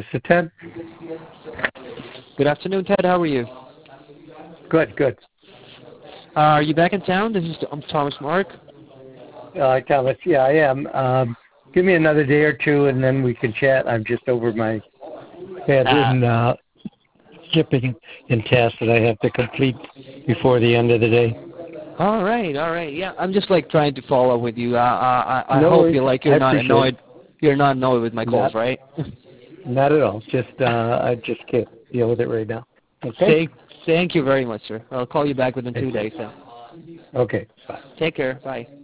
is Ted. Good afternoon, Ted. How are you? Good. Are you back in town? I'm Thomas Mark. Thomas, yeah, I am. Give me another day or two, and then we can chat. I'm just over my handwritten shipping and tasks that I have to complete before the end of the day. All right. Yeah, I'm just trying to follow up with you. I No hope worries. you're I not appreciate annoyed. it. You're not annoyed with my calls, right? Not at all. Just I just can't deal with it right now. Okay. Thank you very much, sir. I'll call you back within 2 days. Then. Okay. Bye. Take care. Bye.